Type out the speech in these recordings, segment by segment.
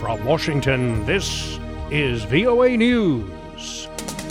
From Washington, this is VOA News.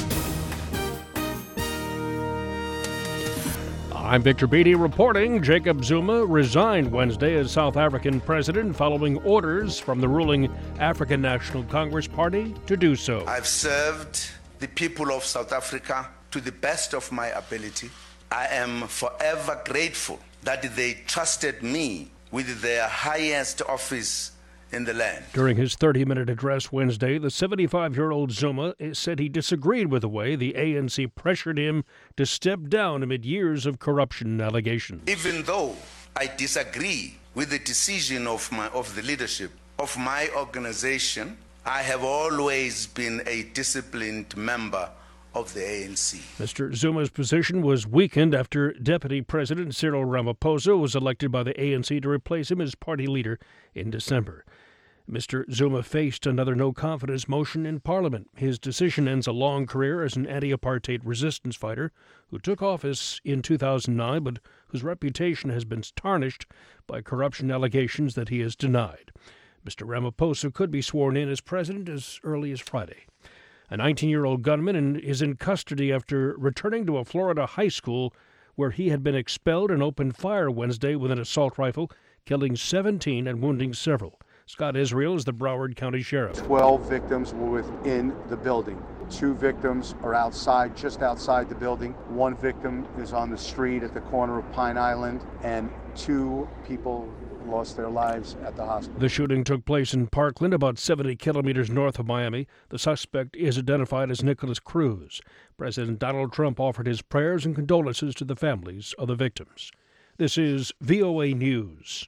I'm Victor Beattie reporting Jacob Zuma resigned Wednesday as South African president following orders from the ruling African National Congress Party to do so. I've served the people of South Africa to the best of my ability. I am forever grateful that they trusted me with their highest office in the land. During his 30-minute address Wednesday, the 75-year-old Zuma said he disagreed with the way the ANC pressured him to step down amid years of corruption allegations. Even though I disagree with the decision of the leadership of my organization, I have always been a disciplined member of the ANC. Mr. Zuma's position was weakened after Deputy President Cyril Ramaphosa was elected by the ANC to replace him as party leader in December. Mr. Zuma faced another no-confidence motion in Parliament. His decision ends a long career as an anti-apartheid resistance fighter who took office in 2009 but whose reputation has been tarnished by corruption allegations that he has denied. Mr. Ramaphosa could be sworn in as president as early as Friday. A 19-year-old gunman is in custody after returning to a Florida high school where he had been expelled and opened fire Wednesday with an assault rifle, killing 17 and wounding several. Scott Israel is the Broward County Sheriff. 12 victims were within the building. 2 victims are outside, just outside the building. 1 victim is on the street at the corner of Pine Island, and 2 people lost their lives at the hospital. The shooting took place in Parkland, about 70 kilometers north of Miami. The suspect is identified as Nicholas Cruz. President Donald Trump offered his prayers and condolences to the families of the victims. This is VOA News.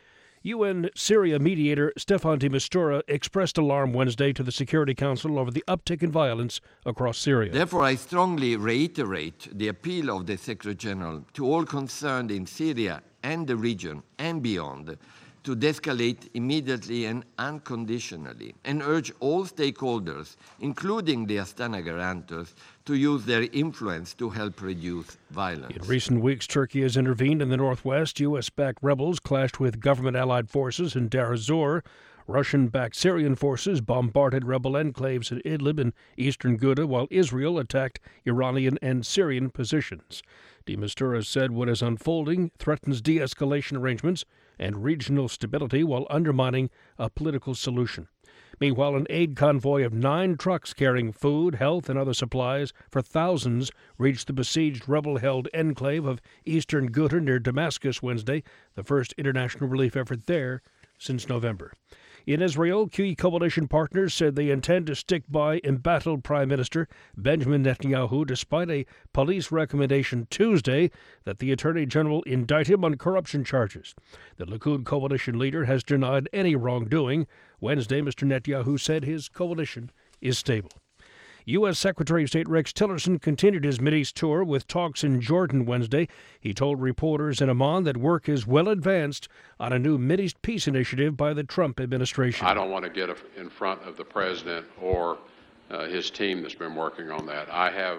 UN Syria mediator Staffan de Mistura expressed alarm Wednesday to the Security Council over the uptick in violence across Syria. Therefore, I strongly reiterate the appeal of the Secretary General to all concerned in Syria and the region and beyond to de-escalate immediately and unconditionally, and urge all stakeholders, including the Astana guarantors, to use their influence to help reduce violence. In recent weeks, Turkey has intervened in the northwest. U.S.-backed rebels clashed with government-allied forces in Deir ez-Zor. Russian-backed Syrian forces bombarded rebel enclaves in Idlib and eastern Ghouta, while Israel attacked Iranian and Syrian positions. De Mistura said what is unfolding threatens de-escalation arrangements and regional stability while undermining a political solution. Meanwhile, an aid convoy of 9 trucks carrying food, health, and other supplies for thousands reached the besieged rebel-held enclave of eastern Ghouta near Damascus Wednesday, the first international relief effort there since November. In Israel, key coalition partners said they intend to stick by embattled Prime Minister Benjamin Netanyahu despite a police recommendation Tuesday that the Attorney General indict him on corruption charges. The Likud coalition leader has denied any wrongdoing. Wednesday, Mr. Netanyahu said his coalition is stable. U.S. Secretary of State Rex Tillerson continued his Mideast tour with talks in Jordan Wednesday. He told reporters in Amman that work is well advanced on a new Mideast peace initiative by the Trump administration. I don't want to get in front of the president or his team that's been working on that. I have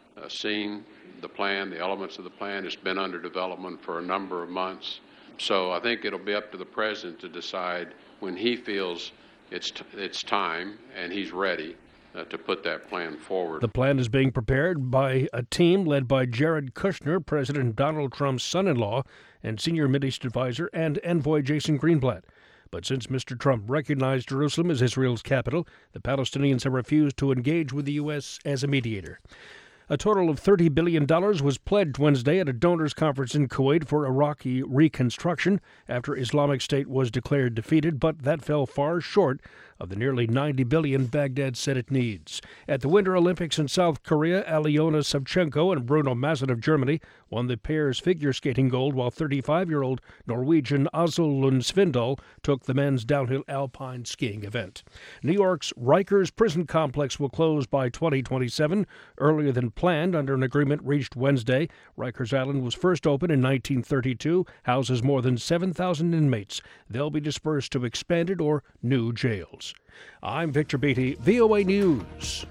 seen the plan, the elements of the plan. It's been under development for a number of months. So I think it'll be up to the president to decide when he feels it's time and he's ready to put that plan forward. The plan is being prepared by a team led by Jared Kushner, President Donald Trump's son-in-law, and senior Mideast advisor and envoy Jason Greenblatt. But since Mr. Trump recognized Jerusalem as Israel's capital, the Palestinians have refused to engage with the U.S. as a mediator. A total of $30 billion was pledged Wednesday at a donors' conference in Kuwait for Iraqi reconstruction after Islamic State was declared defeated, but that fell far short of the nearly $90 billion Baghdad said it needs. At the Winter Olympics in South Korea, Alyona Savchenko and Bruno Mazet of Germany won the pair's figure skating gold, while 35-year-old Norwegian Azel Lund Svindal took the men's downhill alpine skiing event. New York's Rikers prison complex will close by 2027, earlier than planned under an agreement reached Wednesday. Rikers Island was first opened in 1932, houses more than 7,000 inmates. They'll be dispersed to expanded or new jails. I'm Victor Beattie, VOA News.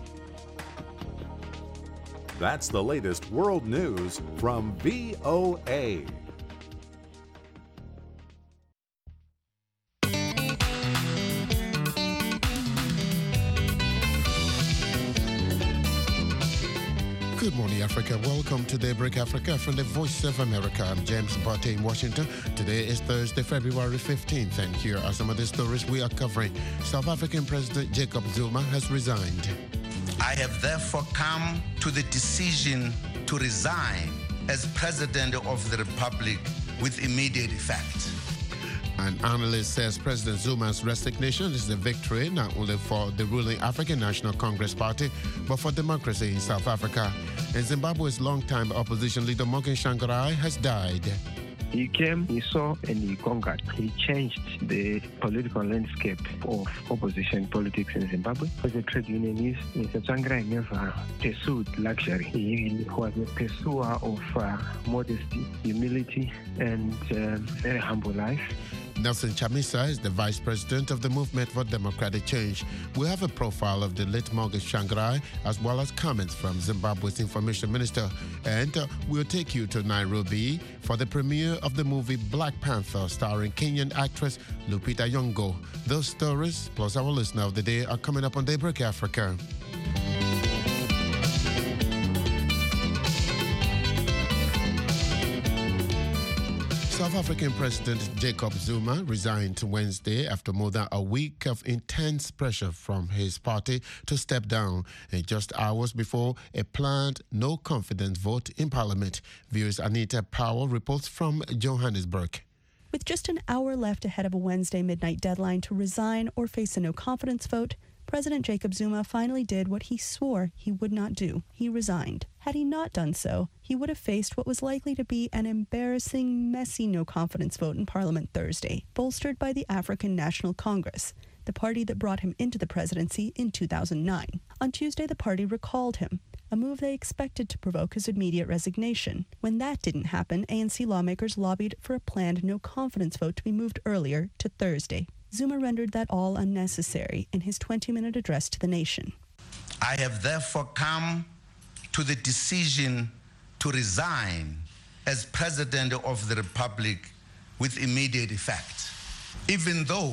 That's the latest world news from VOA. Good morning, Africa. Welcome to Daybreak Africa from the Voice of America. I'm James Botte in Washington. Today is Thursday, February 15th, and here are some of the stories we are covering. South African President Jacob Zuma has resigned. I have therefore come to the decision to resign as President of the Republic with immediate effect. An analyst says President Zuma's resignation is a victory not only for the ruling African National Congress Party, but for democracy in South Africa. And Zimbabwe's longtime opposition leader Morgan Tsvangirai has died. He came, he saw, and he conquered. He changed the political landscape of opposition politics in Zimbabwe. As a trade unionist, Mr. Tsvangirai never pursued luxury. He was a pursuer of modesty, humility, and very humble life. Nelson Chamisa is the vice president of the Movement for Democratic Change. We have a profile of the late Morgan Tsvangirai as well as comments from Zimbabwe's information minister. And we'll take you to Nairobi for the premiere of the movie Black Panther starring Kenyan actress Lupita Nyong'o. Those stories plus our listener of the day are coming up on Daybreak Africa. South African President Jacob Zuma resigned Wednesday after more than a week of intense pressure from his party to step down, and just hours before a planned no-confidence vote in Parliament. Viewers Anita Powell reports from Johannesburg. With just an hour left ahead of a Wednesday midnight deadline to resign or face a no-confidence vote, President Jacob Zuma finally did what he swore he would not do. He resigned. Had he not done so, he would have faced what was likely to be an embarrassing, messy no-confidence vote in Parliament Thursday, bolstered by the African National Congress, the party that brought him into the presidency in 2009. On Tuesday, the party recalled him, a move they expected to provoke his immediate resignation. When that didn't happen, ANC lawmakers lobbied for a planned no-confidence vote to be moved earlier to Thursday. Zuma rendered that all unnecessary in his 20-minute address to the nation. I have therefore come to the decision to resign as President of the Republic with immediate effect. Even though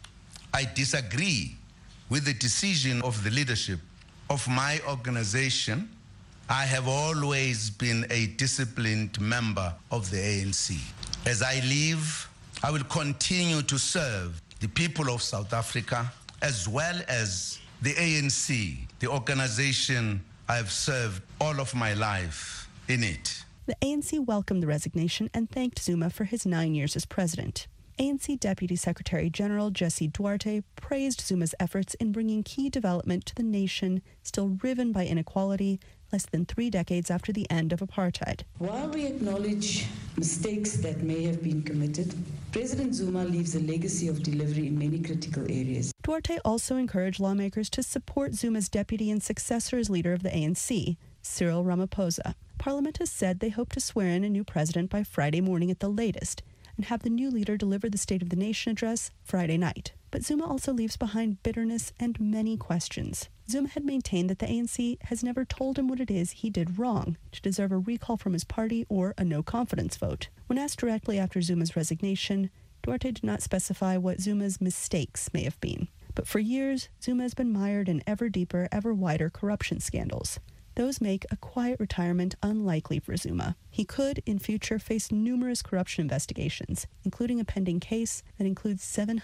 I disagree with the decision of the leadership of my organization, I have always been a disciplined member of the ANC. As I leave, I will continue to serve the people of South Africa, as well as the ANC, the organization I have served all of my life in it. The ANC welcomed the resignation and thanked Zuma for his 9 years as president. ANC Deputy Secretary General Jesse Duarte praised Zuma's efforts in bringing key development to the nation still riven by inequality less than 3 decades after the end of apartheid. While we acknowledge mistakes that may have been committed, President Zuma leaves a legacy of delivery in many critical areas. Duarte also encouraged lawmakers to support Zuma's deputy and successor as leader of the ANC, Cyril Ramaphosa. Parliament has said they hope to swear in a new president by Friday morning at the latest, and have the new leader deliver the State of the Nation address Friday night. But Zuma also leaves behind bitterness and many questions. Zuma had maintained that the ANC has never told him what it is he did wrong to deserve a recall from his party or a no-confidence vote. When asked directly after Zuma's resignation, Duarte did not specify what Zuma's mistakes may have been. But for years, Zuma has been mired in ever deeper, ever wider corruption scandals. Those make a quiet retirement unlikely for Zuma. He could, in future, face numerous corruption investigations, including a pending case that includes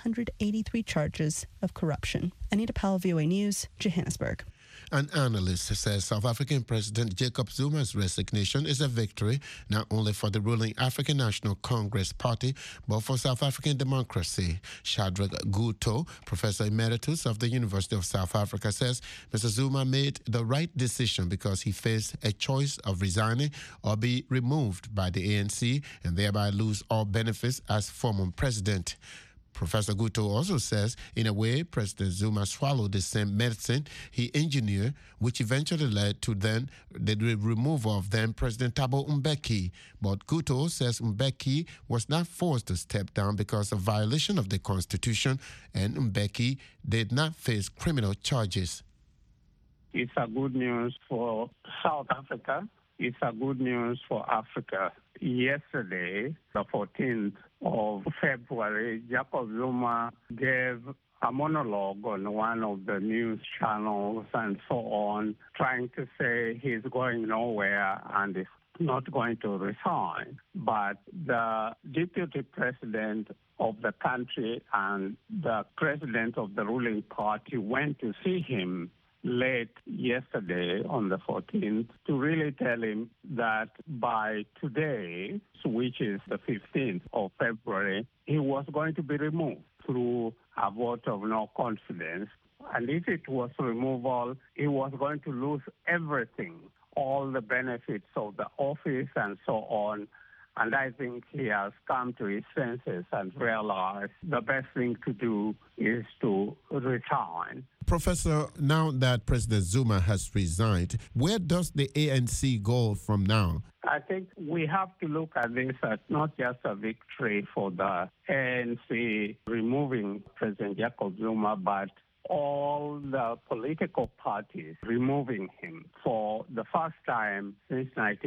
783 charges of corruption. Anita Powell, VOA News, Johannesburg. An analyst says South African President Jacob Zuma's resignation is a victory not only for the ruling African National Congress Party, but for South African democracy. Shadrack Guto, Professor Emeritus of the University of South Africa, says Mr. Zuma made the right decision because he faced a choice of resigning or be removed by the ANC and thereby lose all benefits as former president. Professor Guto also says, in a way, President Zuma swallowed the same medicine he engineered, which eventually led to then the removal of then President Thabo Mbeki. But Guto says Mbeki was not forced to step down because of violation of the Constitution, and Mbeki did not face criminal charges. It's a good news for South Africa. It's a good news for Africa. Yesterday, the 14th of February, Jacob Zuma gave a monologue on one of the news channels and so on, trying to say he's going nowhere and is not going to resign. But the deputy president of the country and the president of the ruling party went to see him late yesterday on the 14th to really tell him that by today, which is the 15th of February, he was going to be removed through a vote of no confidence. And if it was removal, he was going to lose everything, all the benefits of the office and so on. And I think he has come to his senses and realized the best thing to do is to resign. Professor, now that President Zuma has resigned, where does the ANC go from now? I think we have to look at this as not just a victory for the ANC removing President Jacob Zuma, but all the political parties removing him. For the first time since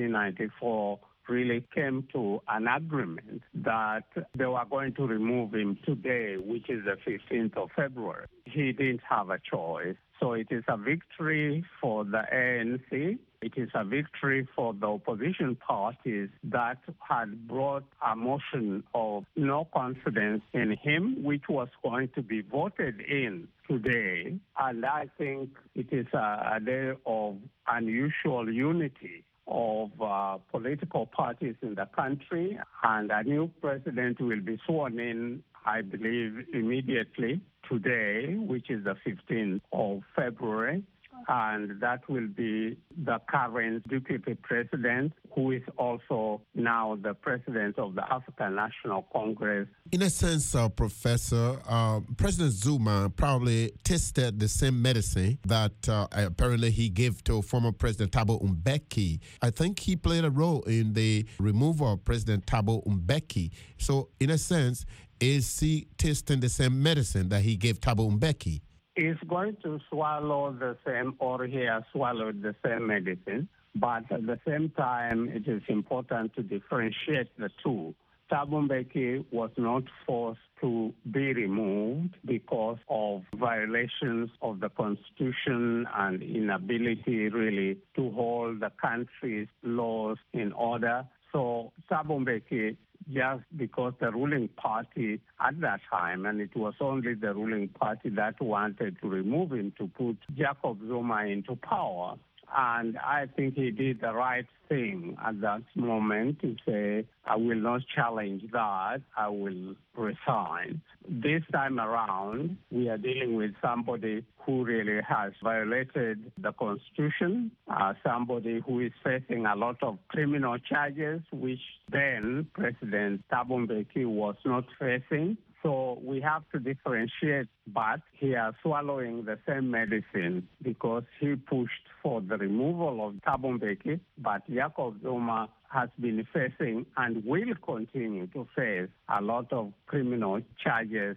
1994, really came to an agreement that they were going to remove him today, which is the 15th of February. He didn't have a choice. So it is a victory for the ANC. It is a victory for the opposition parties that had brought a motion of no confidence in him, which was going to be voted in today. And I think it is a day of unusual unity of political parties in the country, and a new president will be sworn in, I believe, immediately today, which is the 15th of February. And that will be the current deputy president, who is also now the president of the African National Congress. In a sense, Professor, President Zuma probably tasted the same medicine that apparently he gave to former President Thabo Mbeki. I think he played a role in the removal of President Thabo Mbeki. So, in a sense, is he tasting the same medicine that he gave Thabo Mbeki? Is going to swallow the same, or he has swallowed the same medicine, but at the same time, it is important to differentiate the two. Thabo Mbeki was not forced to be removed because of violations of the Constitution and inability really to hold the country's laws in order. So Thabo Mbeki, just because the ruling party at that time, and it was only the ruling party that wanted to remove him to put Jacob Zuma into power. And I think he did the right thing at that moment to say, I will not challenge that, I will resign. This time around, we are dealing with somebody who really has violated the Constitution, somebody who is facing a lot of criminal charges, which then President Thabo Mbeki was not facing. So we have to differentiate, but he is swallowing the same medicine because he pushed for the removal of Thabo Mbeki, but Jacob Zuma has been facing and will continue to face a lot of criminal charges.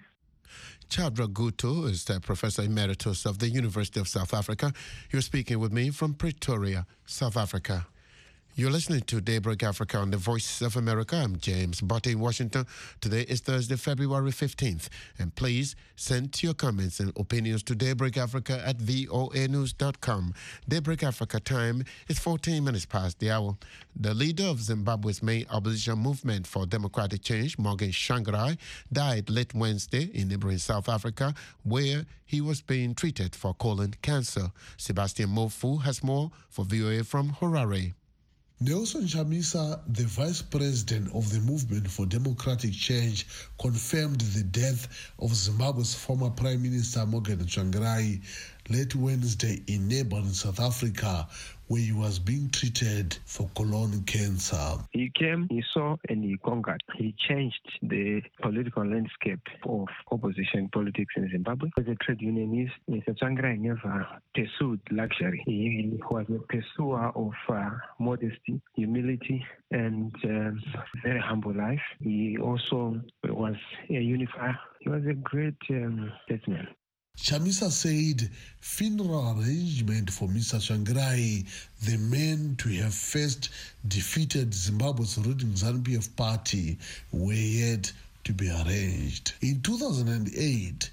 Chadra Guto is the Professor Emeritus of the University of South Africa. You're speaking with me from Pretoria, South Africa. You're listening to Daybreak Africa on the Voice of America. I'm James Botte in Washington. Today is Thursday, February 15th. And please send your comments and opinions to Daybreak Africa at voanews.com. Daybreak Africa time is 14 minutes past the hour. The leader of Zimbabwe's main opposition movement for democratic change, Morgan Tsvangirai, died late Wednesday in neighboring South Africa, where he was being treated for colon cancer. Sebastian Mofu has more for VOA from Harare. Nelson Chamisa, the vice president of the Movement for Democratic Change, confirmed the death of Zimbabwe's former Prime Minister Morgan Tsvangirai late Wednesday in neighboring South Africa, where he was being treated for colon cancer. He came, he saw, and he conquered. He changed the political landscape of opposition politics in Zimbabwe. As a trade unionist, Mr. Tsvangirai never pursued luxury. He was a pursuer of modesty, humility, and very humble life. He also was a unifier. He was a great statesman. Chamisa said funeral arrangement for Mr. Tsvangirai, the man to have first defeated Zimbabwe's ruling ZANU-PF party, were yet to be arranged. In 2008,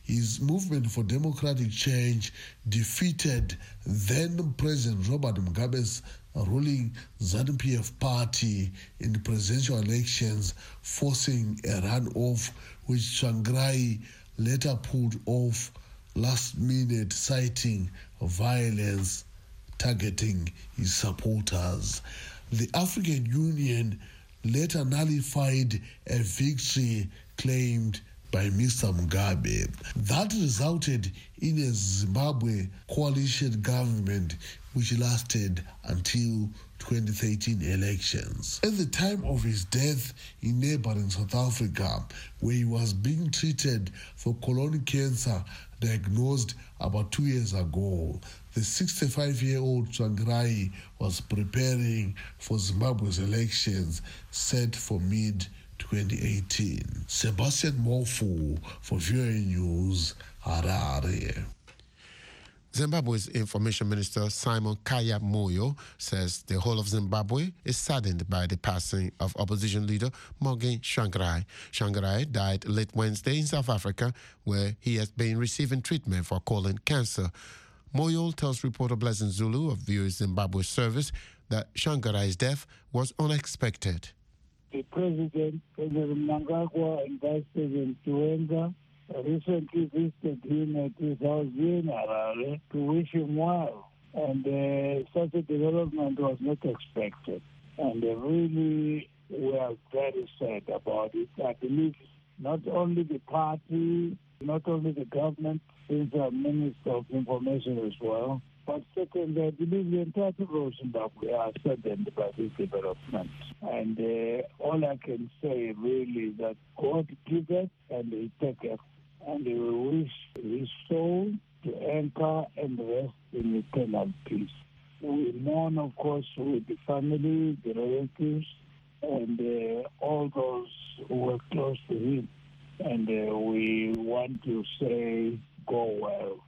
his movement for democratic change defeated then President Robert Mugabe's ruling ZANU-PF party in the presidential elections, forcing a runoff which Tsvangirai later pulled off last minute, citing violence targeting his supporters. The African Union later nullified a victory claimed by Mr. Mugabe. That resulted in a Zimbabwe coalition government which lasted until 2013 elections. At the time of his death in neighboring South Africa, where he was being treated for colon cancer diagnosed about 2 years ago, the 65-year-old Tsvangirai was preparing for Zimbabwe's elections set for mid-2018. Sebastian Mofu for VOA News, Harare. Zimbabwe's Information Minister Simon Kaya Moyo says the whole of Zimbabwe is saddened by the passing of opposition leader Morgan Tsvangirai. Tsvangirai died late Wednesday in South Africa, where he has been receiving treatment for colon cancer. Moyo tells reporter Blessing Zulu of VOA Zimbabwe service that Tsvangirai's death was unexpected. The President Mnangagwa, and Vice President Chiwenga recently visited him at his house here in Harare to wish him well. And such a development was not expected. And really, we are very sad about it. I believe not only the party, not only the government, since our Minister of Information as well, but second, I believe the entire people of Zimbabwe are saddened by this development. And all I can say really is that God giveth and He taketh. And we wish his soul to anchor and rest in eternal peace. We mourn, of course, with the family, the relatives, and all those who were close to him. And we want to say, go well,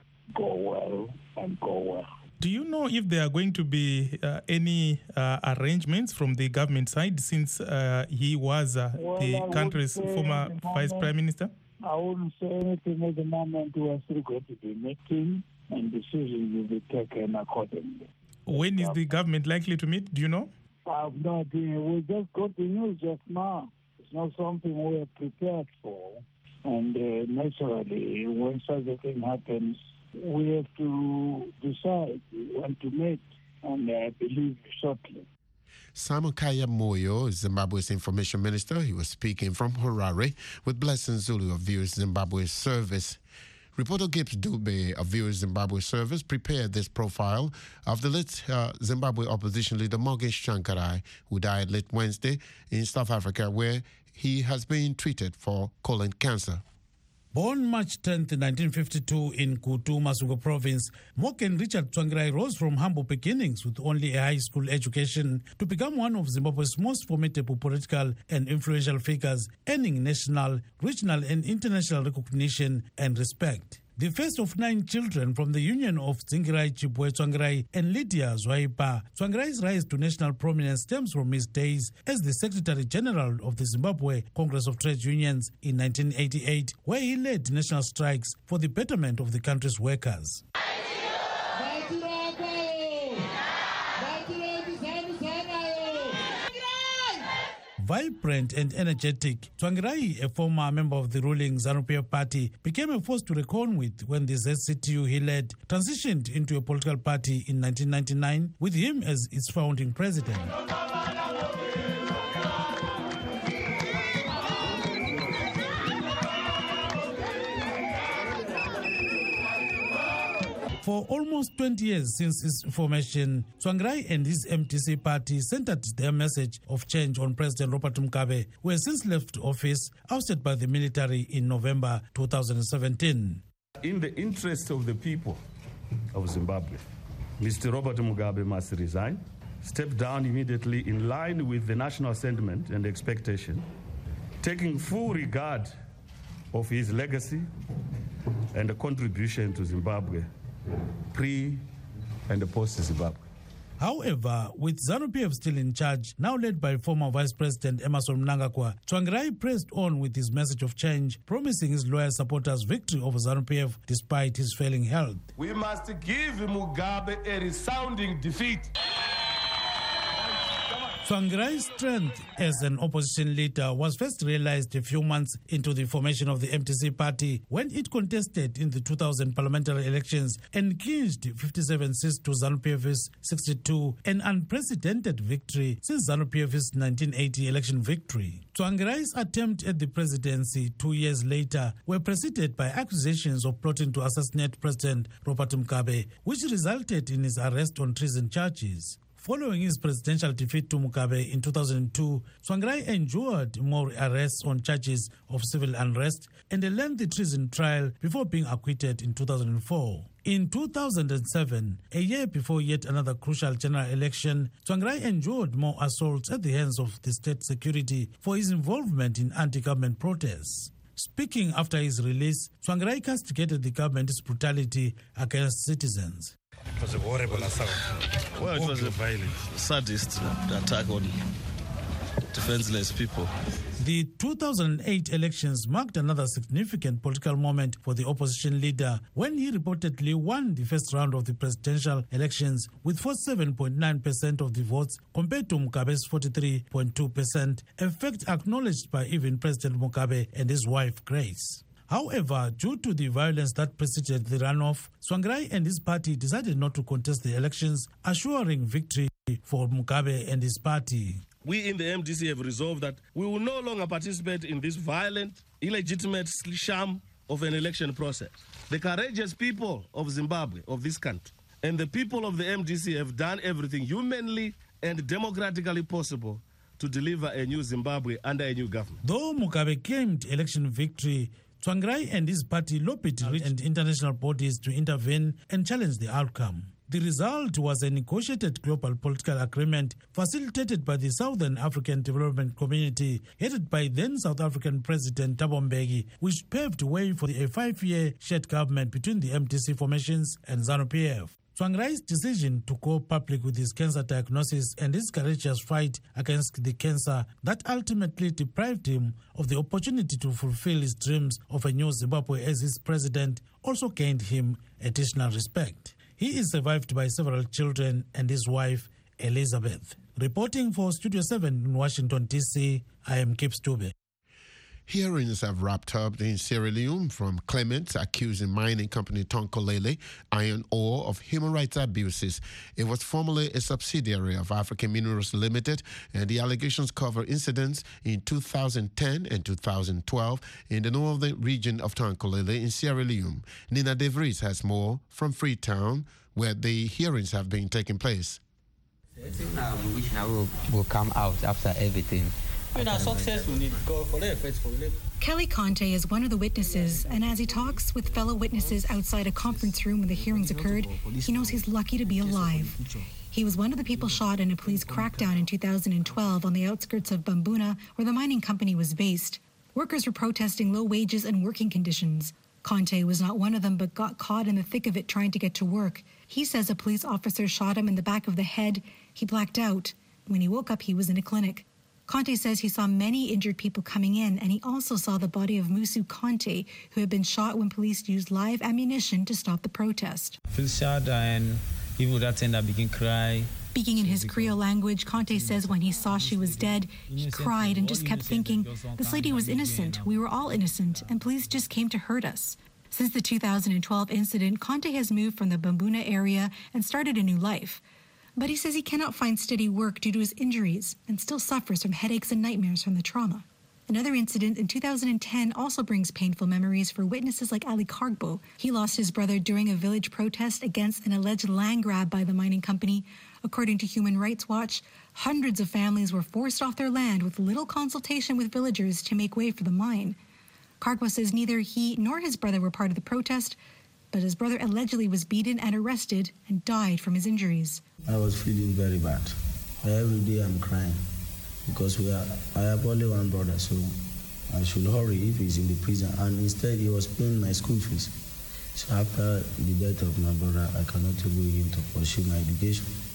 and go well. Do you know if there are going to be any arrangements from the government side, since he was the country's former Vice Prime Minister? I wouldn't say anything at the moment. We are still going to be meeting, and decisions will be taken accordingly. When is the government likely to meet? Do you know? I have no idea. We just got the news just now. It's not something we are prepared for. And naturally, when such a thing happens, we have to decide when to meet, and I believe shortly. Simon Kaya Moyo is Zimbabwe's Information Minister. He was speaking from Harare with Blessing Zulu of VOA Zimbabwe Service. Reporter Gibbs Dube of VOA Zimbabwe Service prepared this profile of the late Zimbabwe opposition leader Morgan Tsvangirai, who died late Wednesday in South Africa, where he has been treated for colon cancer. Born March 10, 1952 in Kutu, Masvingo Province, Morgan Richard Tsvangirai rose from humble beginnings with only a high school education to become one of Zimbabwe's most formidable political and influential figures, earning national, regional and international recognition and respect. The first of 9 children from the union of Zingirai Chibwe Tsvangirai and Lydia Zwaipa, Tsvangirai's rise to national prominence stems from his days as the Secretary General of the Zimbabwe Congress of Trade Unions in 1988, where he led national strikes for the betterment of the country's workers. Vibrant and energetic, Tsvangirai, a former member of the ruling ZANU-PF party, became a force to reckon with when the ZCTU he led transitioned into a political party in 1999, with him as its founding president. For almost 20 years since its formation, Tsvangirai and his MTC party centered their message of change on President Robert Mugabe, who has since left office, ousted by the military in November 2017. In the interest of the people of Zimbabwe, Mr. Robert Mugabe must resign, step down immediately in line with the national sentiment and expectation, taking full regard of his legacy and the contribution to Zimbabwe pre and post Zimbabwe. However, with ZANU-PF still in charge, now led by former Vice President Emmerson Mnangagwa, Tsvangirai pressed on with his message of change, promising his loyal supporters victory over ZANU-PF despite his failing health. We must give Mugabe a resounding defeat. Tsvangirai's strength as an opposition leader was first realized a few months into the formation of the MDC party when it contested in the 2000 parliamentary elections and clinched 57 seats to ZANU-PF's 62, an unprecedented victory since ZANU-PF's 1980 election victory. Tsvangirai's attempt at the presidency 2 years later were preceded by accusations of plotting to assassinate President Robert Mugabe, which resulted in his arrest on treason charges. Following his presidential defeat to Mugabe in 2002, Tsvangirai endured more arrests on charges of civil unrest and a lengthy treason trial before being acquitted in 2004. In 2007, a year before yet another crucial general election, Tsvangirai endured more assaults at the hands of the state security for his involvement in anti-government protests. Speaking after his release, Tsvangirai castigated the government's brutality against citizens. It was a horrible assault. Well, it was a violent, sadist attack on defenseless people. The 2008 elections marked another significant political moment for the opposition leader when he reportedly won the first round of the presidential elections with 47.9% of the votes compared to Mugabe's 43.2%, a fact acknowledged by even President Mugabe and his wife Grace. However, due to the violence that preceded the runoff, Tsvangirai and his party decided not to contest the elections, assuring victory for Mugabe and his party. We in the MDC have resolved that we will no longer participate in this violent, illegitimate sham of an election process. The courageous people of Zimbabwe, of this country, and the people of the MDC have done everything humanly and democratically possible to deliver a new Zimbabwe under a new government. Though Mugabe claimed election victory, Tsvangirai and his party lobbied and international bodies to intervene and challenge the outcome. The result was a negotiated global political agreement facilitated by the Southern African Development Community, headed by then South African President Thabo Mbeki, which paved way for a 5-year shared government between the MDC formations and ZANU-PF. Tsvangirai's decision to go public with his cancer diagnosis and his courageous fight against the cancer that ultimately deprived him of the opportunity to fulfill his dreams of a new Zimbabwe as his president also gained him additional respect. He is survived by several children and his wife, Elizabeth. Reporting for Studio 7 in Washington, D.C., I am Kip Stube. Hearings have wrapped up in Sierra Leone from claimants accusing mining company Tonkolele Iron Ore of human rights abuses. It was formerly a subsidiary of African Minerals Limited, and the allegations cover incidents in 2010 and 2012 in the northern region of Tonkolele in Sierra Leone. Nina De Vries has more from Freetown, where the hearings have been taking place. We wish now will come out after everything. Kelly Conte is one of the witnesses, and as he talks with fellow witnesses outside a conference room where the hearings occurred, he knows he's lucky to be alive. He was one of the people shot in a police crackdown in 2012 on the outskirts of Bambuna, where the mining company was based. Workers were protesting low wages and working conditions. Conte was not one of them, but got caught in the thick of it trying to get to work. He says a police officer shot him in the back of the head. He blacked out. When he woke up, he was in a clinic. Conte says he saw many injured people coming in, and he also saw the body of Musu Conte, who had been shot when police used live ammunition to stop the protest. I feel sad, and people that end up begin cry. Speaking in his Creole language, Conte says when he saw she was dead, he cried and just kept thinking, this lady was innocent, we were all innocent, and police just came to hurt us. Since the 2012 incident, Conte has moved from the Bambuna area and started a new life. But he says he cannot find steady work due to his injuries and still suffers from headaches and nightmares from the trauma. Another incident in 2010 also brings painful memories for witnesses like Ali Kargbo. He lost his brother during a village protest against an alleged land grab by the mining company. According to Human Rights Watch, hundreds of families were forced off their land with little consultation with villagers to make way for the mine. Kargbo says neither he nor his brother were part of the protest, but his brother allegedly was beaten and arrested and died from his injuries. I was feeling very bad. Every day I'm crying because I have only one brother, so I should hurry if he's in the prison. And instead, he was paying my school fees. So after the death of my brother, I cannot go him to pursue my education.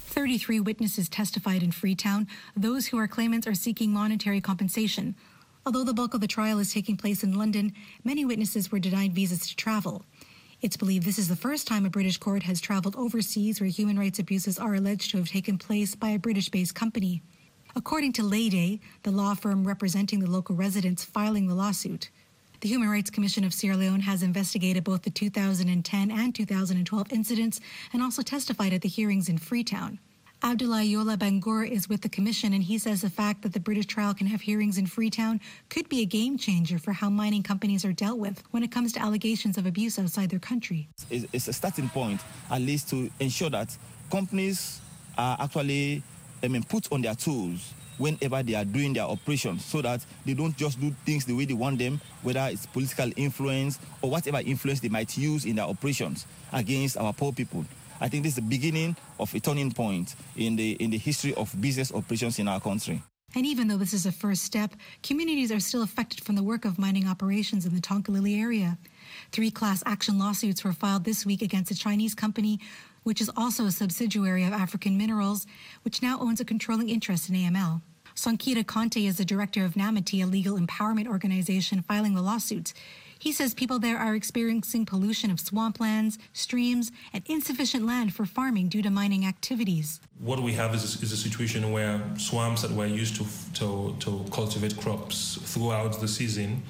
33 witnesses testified in Freetown. Those who are claimants are seeking monetary compensation. Although the bulk of the trial is taking place in London, many witnesses were denied visas to travel. It's believed this is the first time a British court has traveled overseas where human rights abuses are alleged to have taken place by a British-based company. According to Leyday, the law firm representing the local residents filing the lawsuit, the Human Rights Commission of Sierra Leone has investigated both the 2010 and 2012 incidents and also testified at the hearings in Freetown. Abdoulaye Yola Bangour is with the commission, and he says the fact that the British trial can have hearings in Freetown could be a game changer for how mining companies are dealt with when it comes to allegations of abuse outside their country. It's a starting point, at least, to ensure that companies are actually put on their tools whenever they are doing their operations, so that they don't just do things the way they want them, whether it's political influence or whatever influence they might use in their operations against our poor people. I think this is the beginning of a turning point in the history of business operations in our country. And even though this is a first step, communities are still affected from the work of mining operations in the Tonkalili area. 3 class action lawsuits were filed this week against a Chinese company, which is also a subsidiary of African Minerals, which now owns a controlling interest in AML. Sonkita Conte is the director of NAMITI, a legal empowerment organization filing the lawsuits. He says people there are experiencing pollution of swamplands, streams, and insufficient land for farming due to mining activities. What we have is a situation where swamps that were used to cultivate crops throughout the season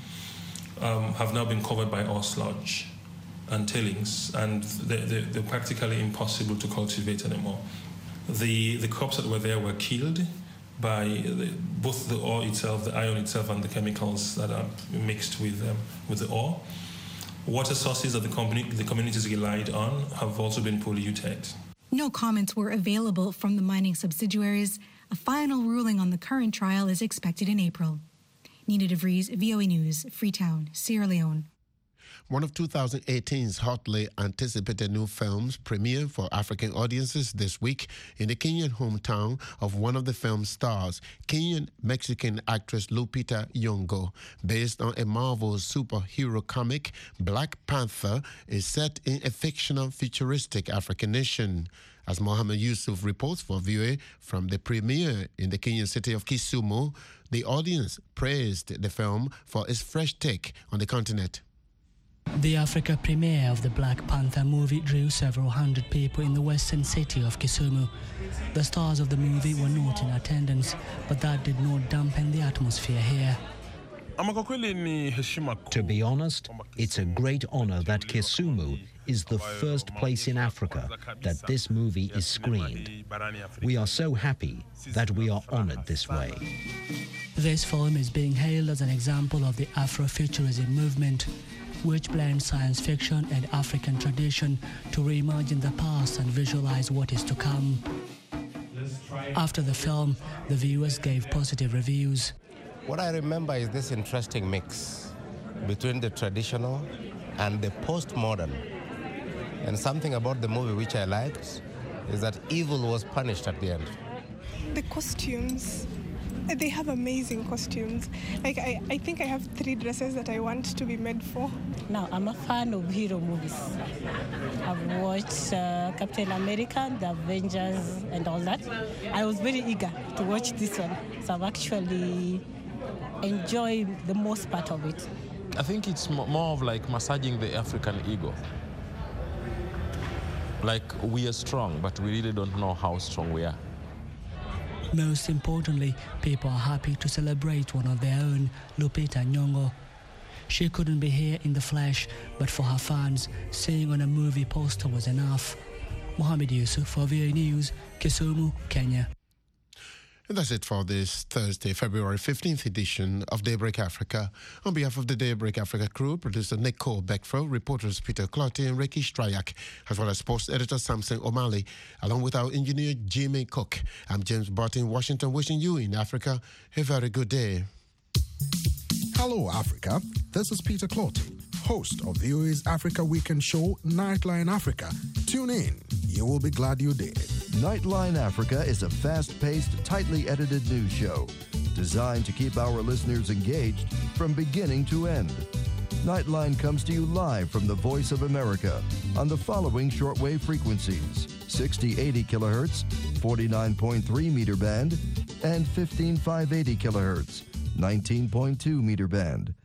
have now been covered by ore sludge and tailings, and they're practically impossible to cultivate anymore. The crops that were there were killed by both the ore itself, the iron itself, and the chemicals that are mixed with the ore. Water sources that the communities relied on have also been polluted. No comments were available from the mining subsidiaries. A final ruling on the current trial is expected in April. Nina DeVries, VOA News, Freetown, Sierra Leone. One of 2018's hotly anticipated new films premiered for African audiences this week in the Kenyan hometown of one of the film's stars, Kenyan-Mexican actress Lupita Nyong'o. Based on a Marvel superhero comic, Black Panther is set in a fictional futuristic African nation. As Mohammed Yusuf reports for VOA from the premiere in the Kenyan city of Kisumu, the audience praised the film for its fresh take on the continent. The Africa premiere of the Black Panther movie drew several hundred people in the western city of Kisumu. The stars of the movie were not in attendance, but that did not dampen the atmosphere here. To be honest, it's a great honor that Kisumu is the first place in Africa that this movie is screened. We are so happy that we are honored this way. This film is being hailed as an example of the Afrofuturism movement, which blends science fiction and African tradition to reimagine the past and visualize what is to come. After the film, the viewers gave positive reviews. What I remember is this interesting mix between the traditional and the postmodern. And something about the movie which I liked is that evil was punished at the end. The costumes. They have amazing costumes. Like, I think I have 3 dresses that I want to be made for. Now, I'm a fan of hero movies. I've watched Captain America, The Avengers, and all that. I was very eager to watch this one, so I've actually enjoyed the most part of it. I think it's more of like massaging the African ego. Like, we are strong, but we really don't know how strong we are. Most importantly, people are happy to celebrate one of their own, Lupita Nyong'o. She couldn't be here in the flesh, but for her fans, seeing on a movie poster was enough. Mohammed Yusuf for VOA News, Kisumu, Kenya. And that's it for this Thursday, February 15th edition of Daybreak Africa. On behalf of the Daybreak Africa crew, producer Nicole Beckfro, reporters Peter Clotty and Ricky Strayak, as well as sports editor Samson O'Malley, along with our engineer Jimmy Cook. I'm James Barton in Washington, wishing you in Africa a very good day. Hello, Africa. This is Peter Clotty, host of VOA's Africa Weekend show, Nightline Africa. Tune in. You will be glad you did. Nightline Africa is a fast-paced, tightly edited news show designed to keep our listeners engaged from beginning to end. Nightline comes to you live from the Voice of America on the following shortwave frequencies: 6080 kilohertz, 49.3 meter band, and 15580 kilohertz, 19.2 meter band.